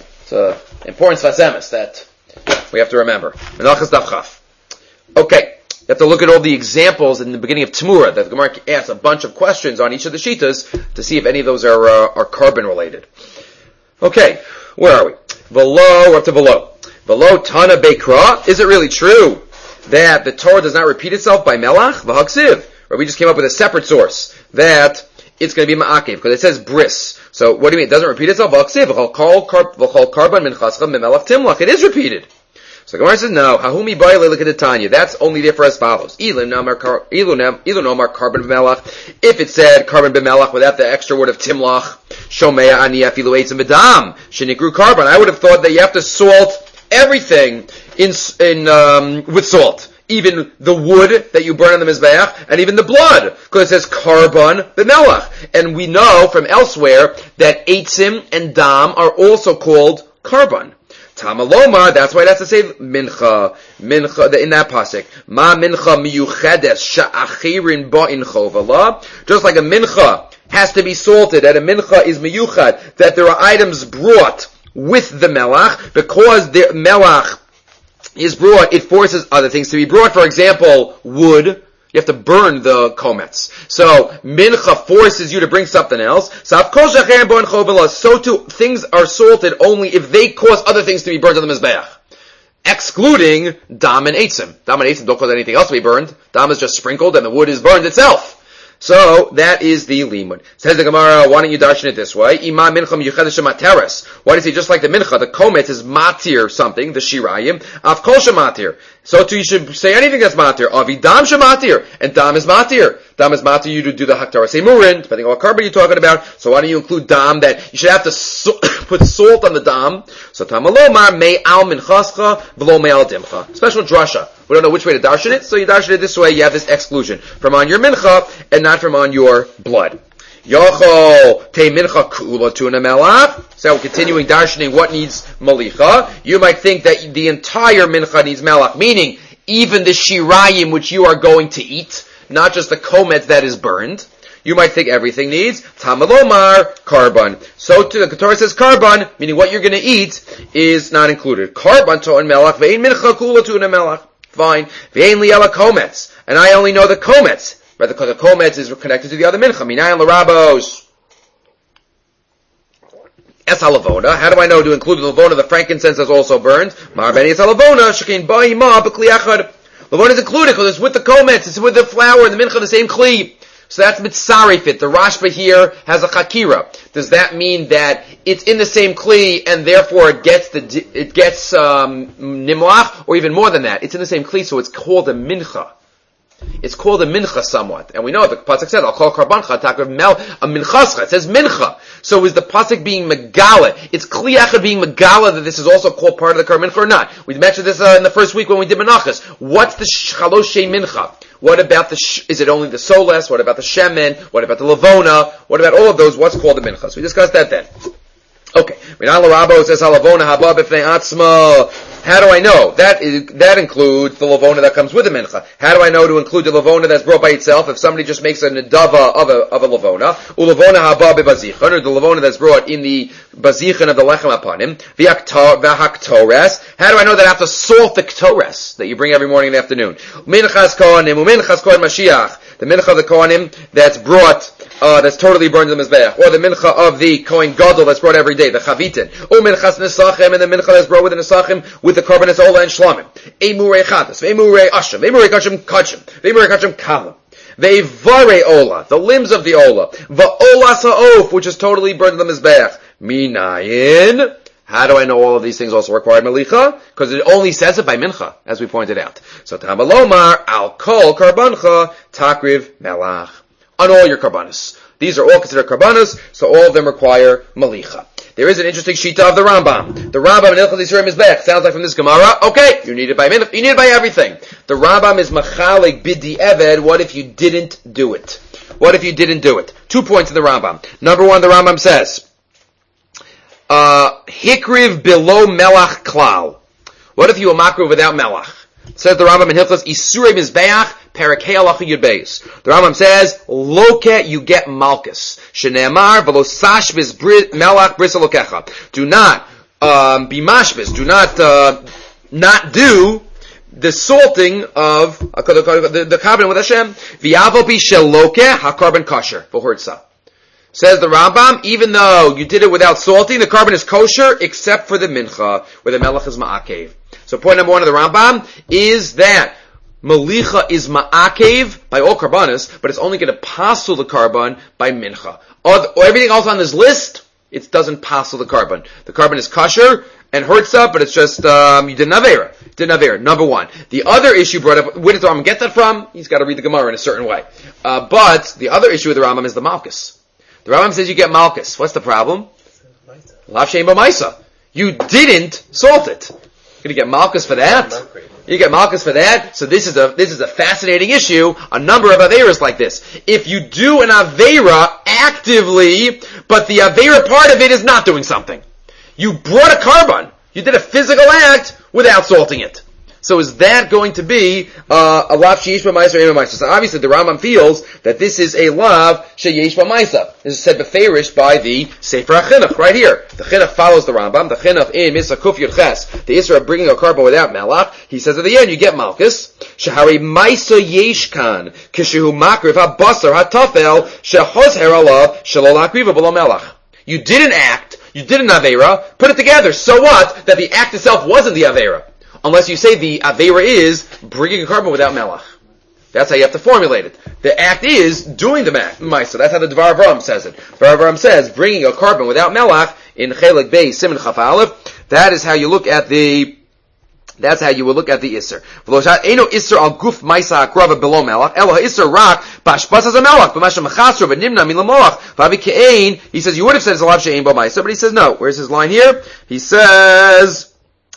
important Sfas Emes that we have to remember. Menachas daf chaf. Okay. You have to look at all the examples in the beginning of Tzimura. The Gemara asks a bunch of questions on each of the shitas to see if any of those are carbon related. Okay. Where are we? We're up to below. Below Tana Beikra. Is it really true that the Torah does not repeat itself by Melach, v'haksiv? Or we just came up with a separate source that it's going to be Ma'akev, because it says bris. So what do you mean? It doesn't repeat itself? V'haksiv, v'chol karban min chascham memelach timlach. It is repeated. So the Gemara says, no, hahumi ba'i le'likadetanya. That's only there for as follows. Ilu nomar karban b'melach. If it said karban b'melach without the extra word of timlach, shomea ani afilu eitzim b'dam, shenikru karban. I would have thought that you have to salt everything with salt, even the wood that you burn on the mizbeach, and even the blood, because it says karban b'melach, and we know from elsewhere that eitzim and dam are also called karban. Tamaloma, that's why it has to say mincha in that pasuk. Ma mincha miyuchedes sha'achirin ba'in chovala. Just like a mincha has to be salted, and a mincha is miyuchad, that there are items brought with the melach, because the melach is brought, it forces other things to be brought. For example, wood. You have to burn the komets. So, mincha forces you to bring something else. So too, things are salted only if they cause other things to be burned on the mizbeach. Excluding dam and eitzim. Dam and eitzim don't cause anything else to be burned. Dam is just sprinkled and the wood is burned itself. So, that is the limud. Says the Gemara, why don't you darshan it this way? Ima mincha miyuchedes shemateres. Why does he just like the mincha? The komet is matir something, the shirayim. Av kol shematir. So too you should say anything that's matir. Avi dam shematir, and dam is matir. Dam is matir. You do the haktar semurin, depending on what carbon you're talking about. So why don't you include dam? That you should have to put salt on the dam. So tamalomar me al minchascha v'lo me al dimcha. Special drasha. We don't know which way to darshan it, so you darshan it this way. You have this exclusion from on your mincha and not from on your blood. Yochol te mincha kula tuna melach. So we're continuing darshaning what needs malicha. You might think that the entire mincha needs melach, meaning even the shirayim which you are going to eat, not just the komet that is burned. You might think everything needs tamalomar karban. So too, the Torah says karban, meaning what you're going to eat is not included. Karban to and melach ve'in mincha kula tuna melach. Fine. Ve'in liyala komets, and I only know the komets. Right, because the kometz is connected to the other mincha. Minayin l'rabos. Es halavona. How do I know to include the lavona? The frankincense is also burned. Mar beni es halavona. Shekin ba'i ma b'kli echad. Lavona is included because it's with the kometz. It's with the flour and the mincha, the same kli. So that's mitzarifit. The Rashba here has a chakira. Does that mean that it's in the same kli and therefore it gets nimlach, or even more than that? It's in the same kli, so it's called a mincha. It's called a mincha somewhat. And we know the pasuk says, I'll call karbancha, takar mel, a minchascha. It says mincha. So is the pasuk being megala? It's kli echad being megala that this is also called part of the karbancha or not? We mentioned this in the first week when we did menachas. What's the chalosh shei mincha? What about is it only the soles? What about the shemen? What about the lavona? What about all of those? What's called the mincha? So we discussed that then. Okay. How do I know? That includes the lavona that comes with the mincha. How do I know to include the lavona that's brought by itself? If somebody just makes a nedava of a lavona, ulavona haba bebazichan, or the lavona that's brought in the bazichan of the lechem upon him, v'haktores. How do I know that I have to salt the ktores that you bring every morning and afternoon? Minchas kohanim, uminchas kohen mashiach. The mincha of the kohanim that's brought, that's totally burned in the mizbeach, or the mincha of the kohen gadol that's brought every day, the chavitin, uminchas nesachim, and the mincha that's brought with the nesachim with the karbanis ola and shlamim, emurei chatas, emurei asham, emurei kachim kachim, emurei kachim kalam, ve'ivare ola, the limbs of the ola, va'ola sa'of, which is totally burned in the mizbeach. Minayin. How do I know all of these things also require melicha? Because it only says it by mincha, as we pointed out. So tamalomar al kol karbancha takriv melach. On all your karbanos. These are all considered karbanos, so all of them require melicha. There is an interesting shita of the Rambam. The Rambam in Ilchot Yisrael Mizbech sounds like from this Gemara. Okay, you need it by mincha, you need it by everything. The Rambam is machalik bidi eved. What if you didn't do it? What if you didn't do it? 2 points in the Rambam. Number one, the Rambam says, hikriv below melach klal. What if you were makriv without melach? Says the Rambam in Hilchos Isurei Mizbeach Perakei Halacha Yud Beis. The Rambam says, loket you get malchus. Sheneamar v'lo sashbis melach bris lokecha. Do not be mashbis. Do not do the salting of the carbon with Hashem. V'yavo bi sheloke hakarban kasher v'hortza. Says the Rambam, even though you did it without salting, the carbon is kosher except for the mincha, where the melech is ma'akev. So point number one of the Rambam is that melicha is ma'akev by all karbanos, but it's only going to passel the carbon by mincha. Everything else on this list, it doesn't passel the carbon. The carbon is kosher and hurtza, but it's just you did an avera. Number one. The other issue brought up, where did the Rambam get that from? He's got to read the Gemara in a certain way. But the other issue with the Rambam is the malchus. The Rambam says you get malchus. What's the problem? Lav shein b'maisa. You didn't salt it. You're going to get malchus for that? You get malchus for that? So this is a fascinating issue. A number of averas like this. If you do an avera actively, but the avera part of it is not doing something. You brought a carbon. You did a physical act without salting it. So is that going to be a lav sheyesh b'maisa or ema maisa? So obviously the Rambam feels that this is a lav sheyesh b'maisa. This is said beferish by the Sefer HaChinuch right here. The Chinuch follows the Rambam. The Chinuch in Misa Kuf Yud Ches, the Isra of bringing a carbon without melach. He says at the end you get malchus. Shehari maisa yesh kan kishehu makriv habasar hatafel shehozher alav shelo lakriva below melach. You did an act. You did an avera. Put it together. So what? That the act itself wasn't the avera. Unless you say the avera is bringing a carbon without melach. That's how you have to formulate it. The act is doing the ma'isa. That's how the Dvar Avram says it. Dvar Avram says bringing a carbon without melach in Chelik Beis Siman Chaf Aleph. That is how you look at the That's how you would look at the Isser. Eno Isser al guf maisa akrava below melach. Elo Isser rak bashpas as a melach. B'masha mechasro v'nimna min lamoach. V'avi ke'ein. He says you would have said it's a lav she'ein bo maisa, but he says no. Where's his line here? He says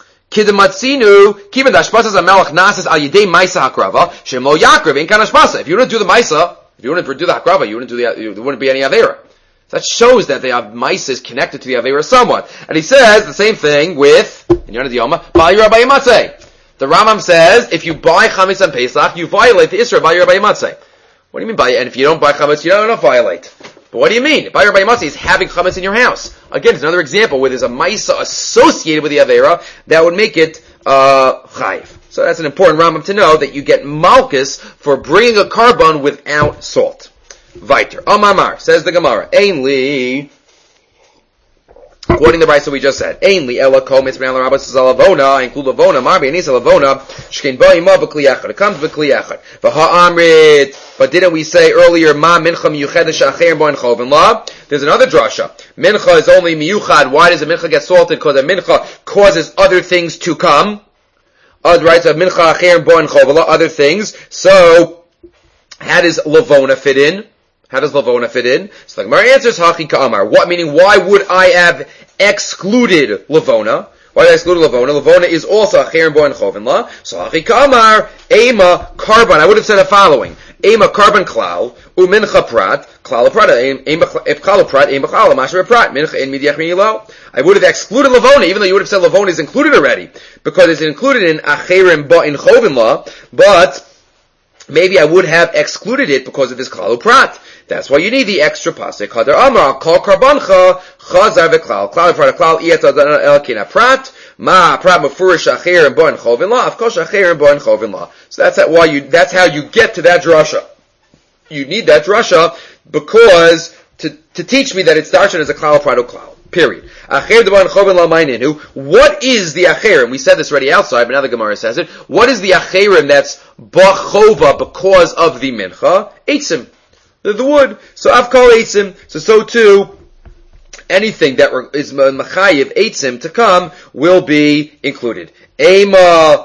Kidamatzinu kiven dashpas as a melach nasas al yedei maisa akrava shemo yakrav in kan ashpasa. If you wouldn't do the maisa, if you wouldn't do the akrava, you wouldn't be any avera. That shows that the Maisa is connected to the Avera somewhat. And he says the same thing with, in Yonah Diyoma, Ba'al Yerah B'Yimatzeh. The Rambam says, if you buy Chametz on Pesach, you violate the Isra of Ba'al Yerah B'Yimatzeh. What do you mean by, and if you don't buy Chametz, you don't violate. But what do you mean? Ba'al Yerah B'Yimatzeh is having Chametz in your house. Again, it's another example where there's a Maisa associated with the Avera that would make it, Chayiv. So that's an important Rambam to know that you get Malchus for bringing a carbon without salt. Viter. Amamar, says the Gemara. Ainli, quoting the Brisa we just said. Ainli, ela kol mitzvah l'rabbos zalavona, include lavona, marbi anisa lavona, shkein ba'ima v'kli echad. It comes v'kli echad. V'ha amrit, but didn't we say earlier, ma mincha miyuchad sha'acher bo'en choven la? There's another drasha. Mincha is only miyuchad. Why does a mincha get salted? Because a mincha causes other things to come. Right, so mincha acher bo'en choven la, other things. So, how does lavona fit in? How does Lavona fit in? So the Gemara answers, Hachi Ka'amar. What, meaning, why would I have excluded Lavona? Why did I exclude Lavona? Lavona is also a Cher Bo and Choven La. So Hachi Ka'amar, Ema Karban. I would have said the following. Ema Karban Klal, Umincha Prat, Klal Prat, if Klal Prat, Ema Klal, Masher Prat, Mincha in Midiach Minilo. I would have excluded Lavona, even though you would have said Lavona is included already, because it's included in Acherim Bo in Choven La, but maybe I would have excluded it because of this Klal Prat. That's why you need the extra pasuk. Hadar Amar Kol Karbancha Chazar v'Klal. Klal Prat Klal Iyat El Kina Prat Ma Prat Mefurish Acher and Bo and Chovin La. Of course Acher and Bo and Chovin La. So that's how you get to that drasha. You need that drasha because to teach me that it's darshan as a Klal Prat or Klal. Period. Acher de Bo and Chovin La Maininu. What is the Acherim? We said this already outside, but now the Gemara says it. What is the Acherim that's Bachova because of the Mincha? Eitzim. The wood. So Avkal Eitzim. So too, anything that is Machayiv Eitzim to come will be included. Ema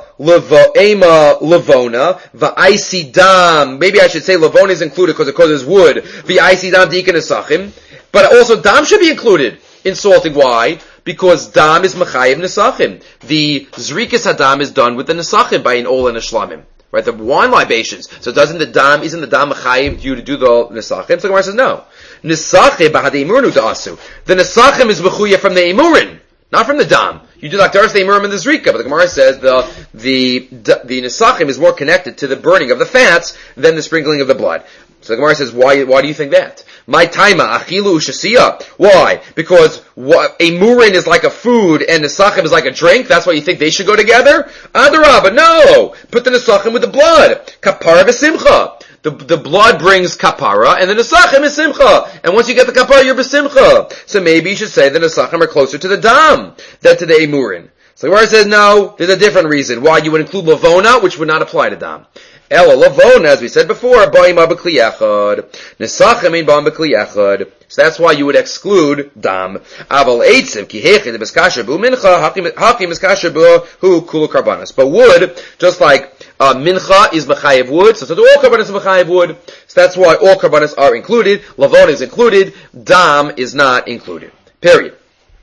Lavona, V'aisi Dam. Maybe I should say Lavona is included because it causes wood. V'aisi Dam Dikan Nesachim. But also Dam should be included in salting. Why? Because Dam is Machayiv Nesachim. The Zrikas Hadam is done with the Nesachim by an Ol and a Shlamim. Right, the wine libations. So isn't the dam mechayiv you to do the nesachim? So the Gemara says no. Nesachim b'hadei imurinu da'asu. The nesachim is mechuya from the imurin, not from the dam. You do like the imurim and the zrika, but the Gemara says the nesachim is more connected to the burning of the fats than the sprinkling of the blood. So the Gemara says, why do you think that? My taima, achilu ushasiya. Why? Because a murin is like a food and nesachim is like a drink. That's why you think they should go together? Adarabba, no! Put the nesachim with the blood. Kapara v'simcha. The blood brings kapara, and the nesachim is simcha. And once you get the kapara, you're b'simcha. So maybe you should say the nesachim are closer to the dam than to the emurin. So the Gemara says, no, there's a different reason why you would include lavona, which would not apply to dam. Ela lavona, as we said before, ba'ima b'kli echad. Nesachim ein ba'im b'kli echad. So that's why you would exclude dam. Aval eitzim ki hechi de b'skasher bu mincha hakim b'skasher bu hu kulu karbanas. But wood, just like mincha is mechayev wood, so all karbanas is mechayev wood. So that's why all karbanas are included. Lavona is included. Dam is not included. Period.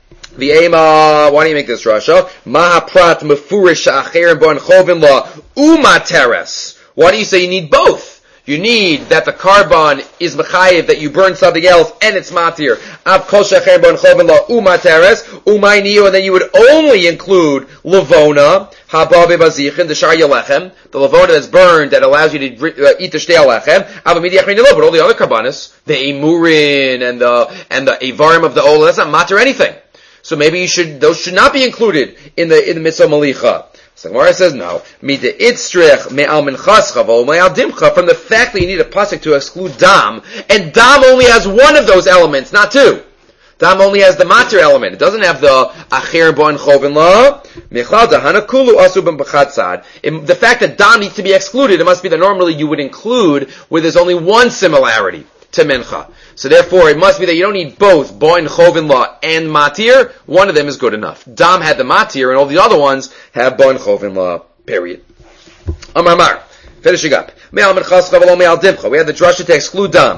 V'ema, why do you make this rasha? Mahaprat mefurish acher bon chovin la umateres. Why do you say you need both? You need that the carbon is mechayev, that you burn something else, and it's matir. Av kol shecher bon chovin la umateres, umayniyo, and then you would only include lavona, hababe bazichin, the shar yalechem, the lavona that's burned that allows you to eat the shtei alechem, avamidiach minilo, but all the other carbonis, the emurin, and the avarim of the ola, that's not matir anything. So maybe those should not be included in the mitzvah malicha. So the Gemara says no. Mide itzrich me'al minchascha vo me'al dimcha, from the fact that you need a pasuk to exclude dam, and dam only has one of those elements, not two. Dam only has the matir element. It doesn't have the acher bo and chovin la. Michal dahana kulu asu ben b'chatzad. The fact that dam needs to be excluded, it must be that normally you would include where there's only one similarity to mincha. So therefore, it must be that you don't need both Boin Chovin La and Matir. One of them is good enough. Dam had the Matir, and all the other ones have Boin Chovin La. Period. Amar Mar. Finishing up. We have the drasha to exclude Dam.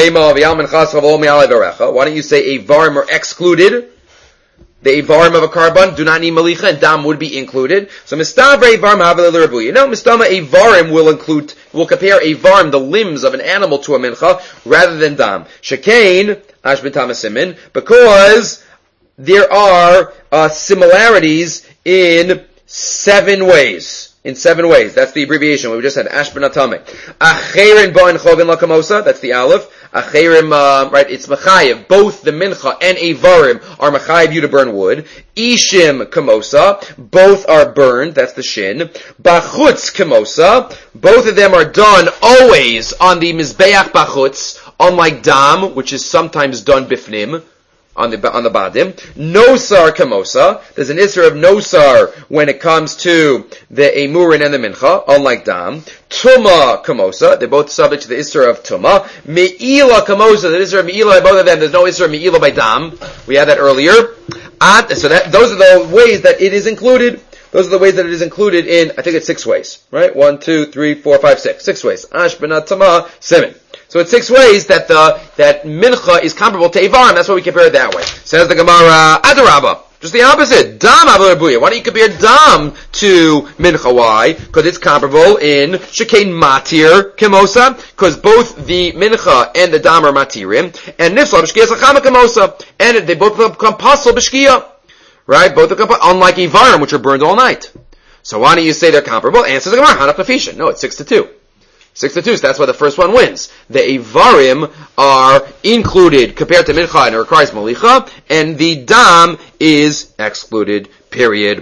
Why don't you say Avarim are excluded? The Avarim of a carbon do not need Malicha, and Dam would be included. So Mistavre Avarim Havel Rabuya. No, Mistama Avarim will compare Avarim, the limbs of an animal, to a Mincha, rather than Dam. Shekain, Ashbin Tamasimin, because there are similarities in 7 ways. In 7 ways. That's the abbreviation. We just said Ashbin Atame. Acherim Bo'en Chovin Lakamosa. That's the Aleph. Acherim, right, it's Machayev. Both the Mincha and Avarim are Machayev you to burn wood. Ishim Kamosa. Both are burned. That's the Shin. Bachutz Kamosa. Both of them are done always on the Mizbeach Bachutz, unlike Dam, which is sometimes done Bifnim. On the Badim. Nosar Kamosa. There's an Isser of Nosar when it comes to the Emurin and the Mincha, unlike Dam. Tuma Kamosa. They're both subject to the Isser of Tuma. Me'ila Kamosa. The Isser of Me'ila by both of them. There's no Isser of Me'ila by Dam. We had that earlier. So those are the ways that it is included. Those are the ways that it is included in, I think it's 6 ways. Right? 1, 2, 3, 4, 5, 6. 6 ways. Ashbena Tama, 7. So it's 6 ways that that Mincha is comparable to Avarim. That's why we compare it that way. Says the Gemara, Adarabba. Just the opposite. Dam Avil Rabuya. Why don't you compare Dam to Mincha? Why? Because it's comparable in Shekain Matir Kemosa. Because both the Mincha and the Dam are Matirim. And Nifsal B'Shkia Sachama Kemosa. And they both become Pasal B'Shkia. Right? Both become, unlike Avarim, which are burned all night. So why don't you say they're comparable? Answers the Gemara, Hanaf Nafisha. No, it's 6-2. 6-2, so that's why the first one wins. The Avarim are included compared to Mincha and it requires Malicha, and the Dam is excluded, period.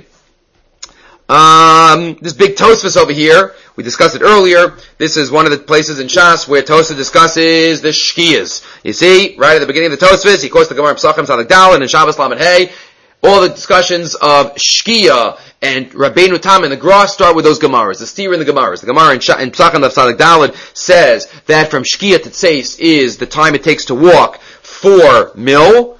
This big Tosfos over here, we discussed it earlier. This is one of the places in Shas where Tosfos discusses the Shkiyas. You see, right at the beginning of the Tosfos, he quotes the Gemara Pesachim Sadik Dalin and Shabbos Lamed Hey. All the discussions of Shkia and Rabbeinu Tam and the Gra start with those Gemaras, the steer in the Gemaras. The Gemara in Pesachim Daf Sadik Dalin says that from Shkia to Tseis is the time it takes to walk 4 mil,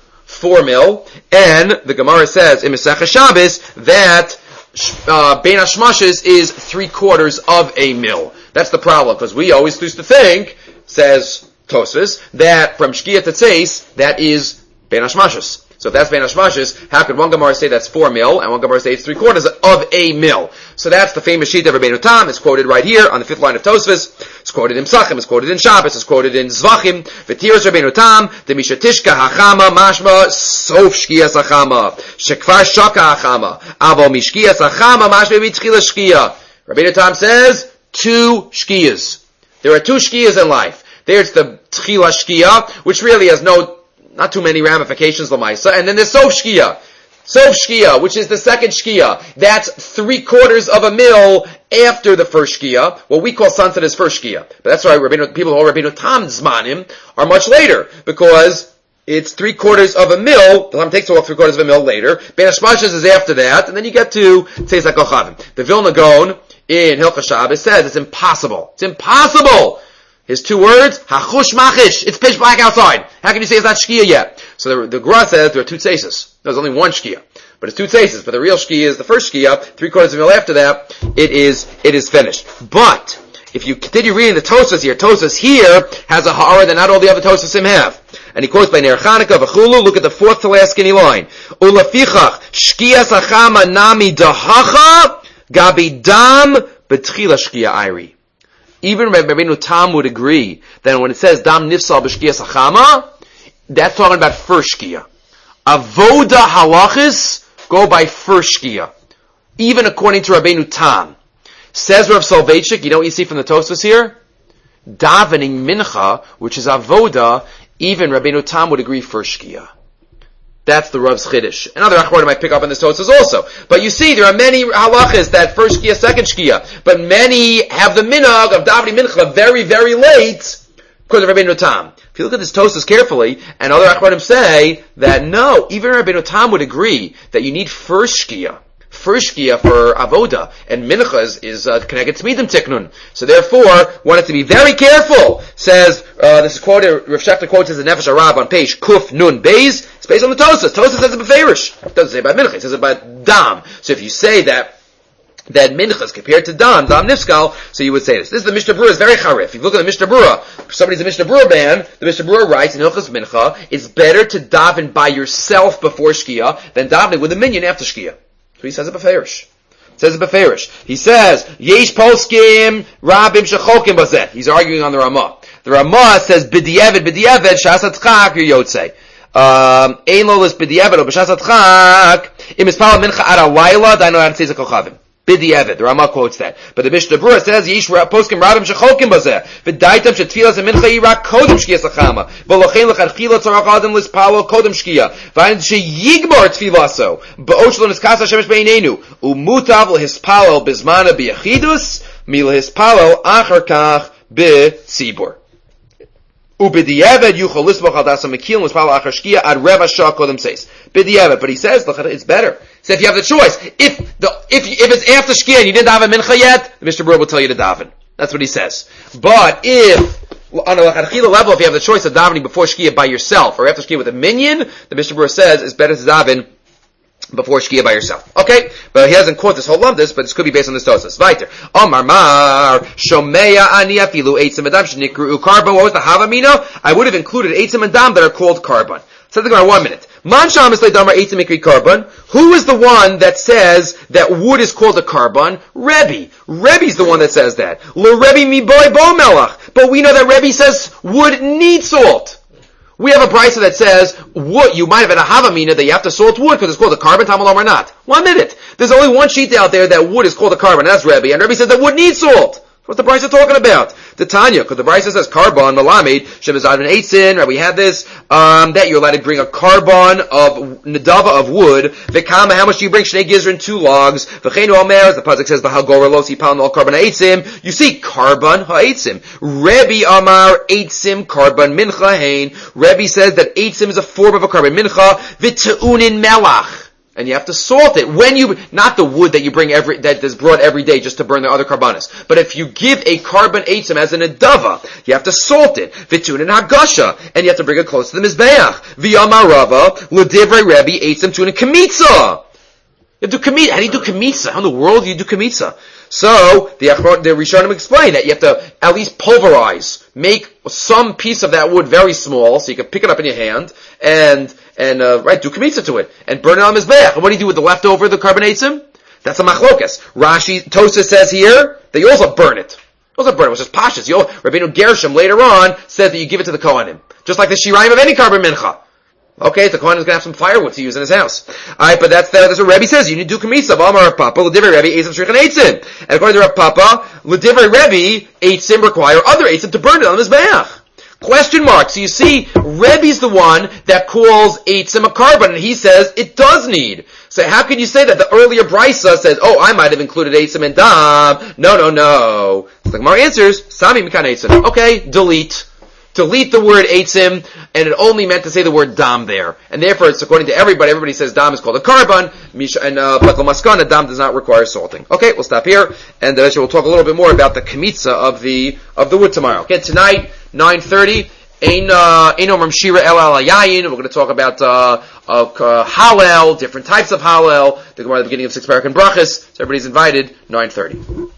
and the Gemara says in Masechah Shabbos that Bein Hashmashes is 3/4 of a mil. That's the problem, because we always used to think, says Tosfos, that from Shkia to Tseis, that is Bein Hashmashes. So if that's Bein Hashmashes, how could one Gemara say that's 4 mil, and one Gemara say it's 3/4 of a mil? So that's the famous sheet of Rabbeinu Tam. It's quoted right here on the 5th line of Tosfos. It's quoted in Pesachim. It's quoted in Shabbos. It's quoted in Zvachim. V'tiras Rabbeinu Tam, Demishatishka hachama mashma sof shkiyas hachama shekvar shaka hachama avo mishkiyas hachama mashma mitchila shkiya. Rabbeinu Tam says 2 shkiyas. There are 2 shkiyas in life. There's the tchila shkiya, which really has not too many ramifications, Lamaisa. And then there's Sof Shkia. Sof Shkia, which is the second Shkia. That's 3/4 of a mil after the first Shkia. What we call sunset is first Shkia. But that's why people who are Rabbeinu Tam Zmanim are much later. Because it's 3/4 of a mil. The time takes to walk 3/4 of a mil later. Bein Hashmashes is after that. And then you get to Tzeis HaKochavim. The Vilna Gaon in Hilchos Shabbos says it's impossible. It's impossible! His 2 words, hachush machish. It's pitch black outside. How can you say it's not shkia yet? So the Gra says there are 2 tzeises. There's only 1 shkia. But it's 2 tzeises. But the real shkia is the first shkia. 3/4 of a mil after that, it is finished. But, if you continue reading the Tosfos here has a ha'ara that not all the other Tosfosim have. And he quotes by Ner Chanukah v'chulu, look at the 4th to last skinny line. Ulafichach, shkia sachama nami dahacha, gabi dam, betchila shkia airi. Even Rabbeinu Tam would agree that when it says Dam Nifsal B'Shkia Sachama, that's talking about first Shkia. Avoda Halachis go by first Shkia. Even according to Rabbeinu Tam. Says Rav Soloveitchik, you know what you see from the Tosfos here? Davening Mincha, which is Avoda, even Rabbeinu Tam would agree first Shkia. That's the Rav's Chiddush. And other Achronim might pick up on this Tosfos also. But you see, there are many halachas that first Shkia, second Shkia. But many have the minhag of davening mincha very, very late because of Rabbeinu Tam. If you look at this Tosfos carefully, and other Achronim say that no, even Rabbeinu Tam would agree that you need first Shkia first shkia for avoda, and mincha is connected to midim tiknun. So therefore, wanted to be very careful. Says this is quoted. Rav Shechter quotes as the Nefesh Arab on page Kuf Nun Beis. It's based on the Tosas. Tosas says it beferish. It doesn't say about mincha. It says about dam. So if you say that mincha is compared to dam nifskal, so you would say this. This is the Mishnah Berurah, is very charif. If you look at the Mishnah Berurah, if somebody's a Mishnah Berurah ban, the Mishnah Berurah writes in Hilchos Mincha, it's better to daven by yourself before Shkia than davening with a minion after Shkia. So he says it beferish. He says, Yesh Poskim Rabim Shechokim Bazeh. He's arguing on the Ramah. The Ramah says, B'di'evet, Shas HaTchak, Yotzei. Ein lo lis b'di'evet, or b'shas HaTchak, im ispal mincha ad alayla, daino ad tzezek kochavim. B'di'evet, the Ramah quotes that. But the Mishnah Berurah says, Yesh Poskim Rabim Shechokim Bazeh. V'daitam shetfilas and mincha yirak kodem Shkia Sachama. V'lochein l'chadchila tzorach adam lispalo kodem Shkia. V'ayin sheyigmor tfilaso. B'och lo niskasa shemesh beinenu. Umutav l'hispalo bizmana b'yachidus, mi l'hispalo achar kach b'tzibur. Ubidiyeved yuchol lisbach al dasa mekil l'hispalo achar Shkia ad reva shah kodem seis. Bidiyeved, but he says, it's better. So if you have the choice, if it's after Shkia and you didn't daven mincha yet, the Mishnah Berurah will tell you to daven. That's what he says. But if, on a lachadchila level, if you have the choice of davening before Shkia by yourself, or after Shkia with a minion, the Mishnah Berurah says it's better to daven before Shkia by yourself. Okay? But he hasn't quoted this whole lumdus, but this could be based on this Tosas. Weiter. Omar Mar, Shomeya Ani Afilu, Eitzim Adam, Shnikru Karban. What was the Havamina? I would have included Eitzim Adam that are called Karban. So think about 1 minute. Man Sham Damar Eitzim Mikri Karban. Who is the one that says that wood is called a Karban? Rebbe. Rebbe's the one that says that. Le Rebbe mi boy bo melach. But we know that Rebbe says wood needs salt. We have a brisa that says wood, you might have had a havamina that you have to salt wood because it's called a carbon, tamalom or not. 1 minute. There's only one sheet out there that wood is called a carbon, and that's Rebbe, and Rebbe says that wood needs salt. What's the brisa talking about? The Tanya, because the brisa says carbon, malamid, shemazad and eitzin, right? We had this, that you're allowed to bring a carbon of nadava of wood. V'kama, how much do you bring? Shnei gizrin, 2 logs. V'cheinu omer, as the pasuk says, v'hagora losi pound all carbon ha'eitzim. You see, carbon ha'eitzim. Rebbe amar eitzim carbon mincha hain. Rebbe says that eitzim is a form of a carbon mincha. V'te'unin melach. And you have to salt it when you, not the wood that you bring that is brought every day just to burn the other carbonas. But if you give a carbon eitzim as an adava, you have to salt it. V'tun and hagasha. And you have to bring it close to the mizbeach. V'yamar Rava, l'divrei Rebbe, eitzim tun and kamitza. You do kamitza. How do you do kamitza? How in the world do you do kamitza? So, the Rishonim explain that you have to at least pulverize. Make some piece of that wood very small, so you can pick it up in your hand, and do kamitza to it, and burn it on mizbeach. And what do you do with the leftover, the carbon eitzim? That's a machlokas. Rashi, Tosas says here, that you also burn it. Which is pashas. Rabbeinu Gershom later on says that you give it to the Kohanim. Just like the shirayim of any carbon mincha. Okay, the Kohen is going to have some firewood to use in his house. Alright, but that's what Rebbe says. You need to do kamitza. Amar Rav Papa, l'divrei Rebbe, eitzim shrichen eitzim. And according to Rav Papa, l'divrei Rebbe, eitzim require other eitzim to burn it on his mizbeach. Question mark. So you see, Rebbe's the one that calls eitzim a carbon, and he says it does need. So how can you say that? The earlier brisa says, I might have included eitzim and dam. No. So the Gemara answers, Sami mikan eitzim. Okay, delete the word eitzim, and it only meant to say the word dam there. And therefore, it's according to everybody says dam is called a carbon, but l'maskana, dam does not require salting. Okay, we'll stop here, and we'll talk a little bit more about the kamitza of the wood tomorrow. Okay, tonight, 9:30, Eino Mamshira El Alayayin. We're going to talk about Hallel, different types of Hallel. The Gemara at the beginning of 6 Barak and Brachas. So everybody's invited, 9:30.